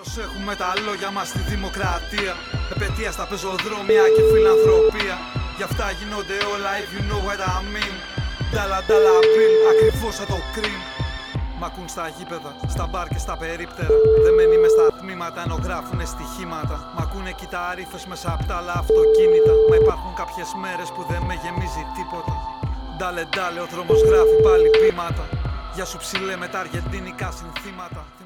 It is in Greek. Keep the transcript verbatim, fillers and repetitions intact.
Προσέχουμε τα λόγια μας στη δημοκρατία. Επαιτία στα πεζοδρόμια και φιλανθρωπία. Γι' αυτά γίνονται όλα, if you know what I mean. Ντάλα ντάλα μπιλ, ακριβώς σαν το κριμ. Μ' ακούν στα γήπεδα, στα μπαρ και στα περίπτερα. Δεμένοι μες στα τμήματα ενώ γράφουνε στοιχήματα. Μ' ακούνε κυταρίφες μέσα απ' τα άλλα αυτοκίνητα. Μα υπάρχουν κάποιες μέρες που δεν με γεμίζει τίποτα. Ντάλε ντάλε, ο δρόμος γράφει πάλι ποίηματα. Γεια σου ψηλέ με τα αργεντίνικα συνθήματα.